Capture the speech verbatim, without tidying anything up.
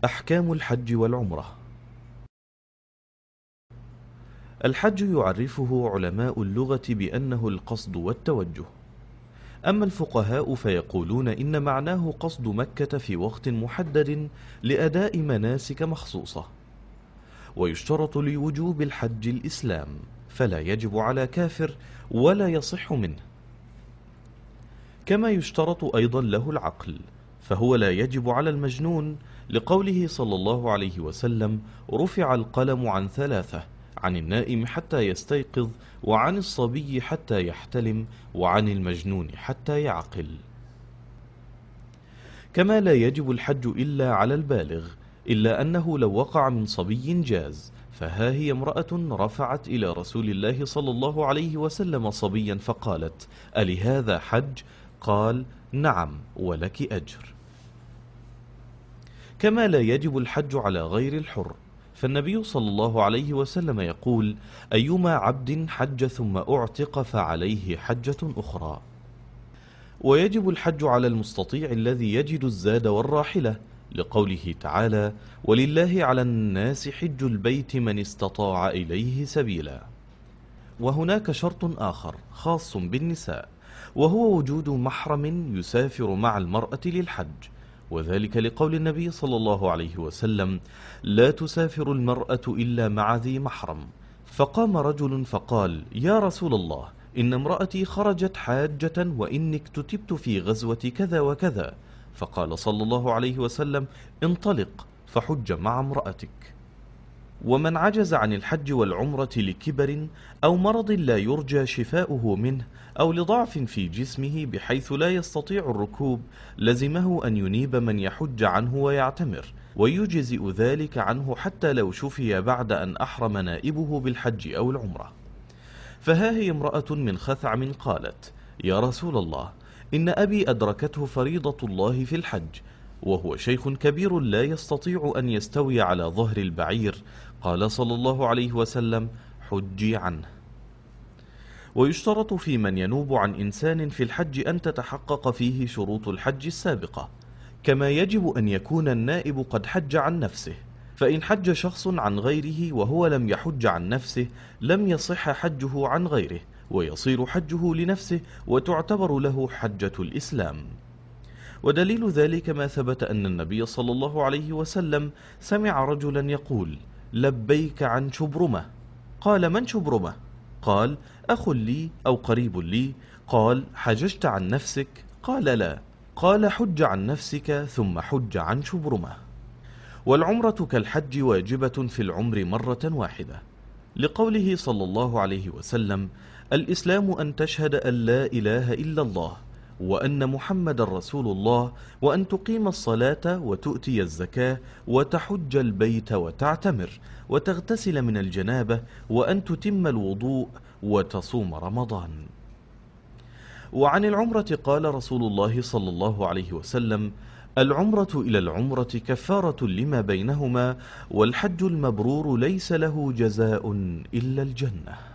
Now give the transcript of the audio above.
أحكام الحج والعمرة. الحج يعرفه علماء اللغة بأنه القصد والتوجه، أما الفقهاء فيقولون إن معناه قصد مكة في وقت محدد لأداء مناسك مخصوصة. ويشترط لوجوب الحج الإسلام، فلا يجب على كافر ولا يصح منه. كما يشترط أيضا له العقل، فهو لا يجب على المجنون، لقوله صلى الله عليه وسلم: رفع القلم عن ثلاثة: عن النائم حتى يستيقظ، وعن الصبي حتى يحتلم، وعن المجنون حتى يعقل. كما لا يجب الحج إلا على البالغ، إلا أنه لو وقع من صبي جاز. فها هي امرأة رفعت إلى رسول الله صلى الله عليه وسلم صبيا فقالت: ألهذا حج؟ قال: نعم، ولك أجر. كما لا يجب الحج على غير الحر، فالنبي صلى الله عليه وسلم يقول: أيما عبد حج ثم أعتق فعليه حجة أخرى. ويجب الحج على المستطيع الذي يجد الزاد والراحلة، لقوله تعالى: ولله على الناس حج البيت من استطاع إليه سبيلا. وهناك شرط آخر خاص بالنساء، وهو وجود محرم يسافر مع المرأة للحج، وذلك لقول النبي صلى الله عليه وسلم: لا تسافر المرأة إلا مع ذي محرم. فقام رجل فقال: يا رسول الله، إن امرأتي خرجت حاجة وإني اكتتبت في غزوة كذا وكذا. فقال صلى الله عليه وسلم: انطلق فحج مع امرأتك. ومن عجز عن الحج والعمرة لكبر أو مرض لا يرجى شفاؤه منه، أو لضعف في جسمه بحيث لا يستطيع الركوب، لزمه أن ينيب من يحج عنه ويعتمر، ويجزئ ذلك عنه حتى لو شفي بعد أن أحرم نائبه بالحج أو العمرة. فها هي امرأة من خثعم قالت: يا رسول الله، إن أبي أدركته فريضة الله في الحج، وهو شيخ كبير لا يستطيع أن يستوي على ظهر البعير. قال صلى الله عليه وسلم: حجي عنه. ويشترط في من ينوب عن إنسان في الحج أن تتحقق فيه شروط الحج السابقة، كما يجب أن يكون النائب قد حج عن نفسه، فإن حج شخص عن غيره وهو لم يحج عن نفسه لم يصح حجه عن غيره، ويصير حجه لنفسه وتعتبر له حجة الإسلام. ودليل ذلك ما ثبت أن النبي صلى الله عليه وسلم سمع رجلا يقول: لبيك عن شبرمة. قال: من شبرمة؟ قال: أخ لي أو قريب لي. قال: حججت عن نفسك؟ قال: لا. قال: حج عن نفسك ثم حج عن شبرمة. والعمرة كالحج واجبة في العمر مرة واحدة، لقوله صلى الله عليه وسلم: الإسلام أن تشهد أن لا إله إلا الله وأن محمد رسول الله، وأن تقيم الصلاة وتؤتي الزكاة وتحج البيت وتعتمر وتغتسل من الجنابة، وأن تتم الوضوء وتصوم رمضان. وعن العمرة قال رسول الله صلى الله عليه وسلم: العمرة إلى العمرة كفارة لما بينهما، والحج المبرور ليس له جزاء إلا الجنة.